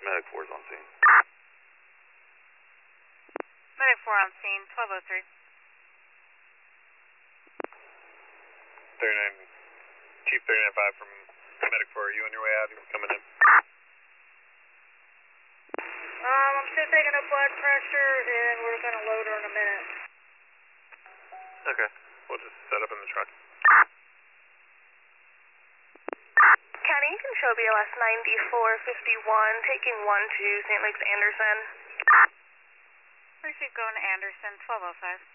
Medic 4's on scene. Medic 4 on scene, 1203. 39, Chief 39-5 from Medic 4, are you on your way out? You're coming in? I'm still taking up blood pressure and we're going to load her in a minute. Okay, we'll just set up in the truck. County, you can show BLS 9451, taking 1 to St. Luke's Anderson. Proceed going to Anderson, 1205.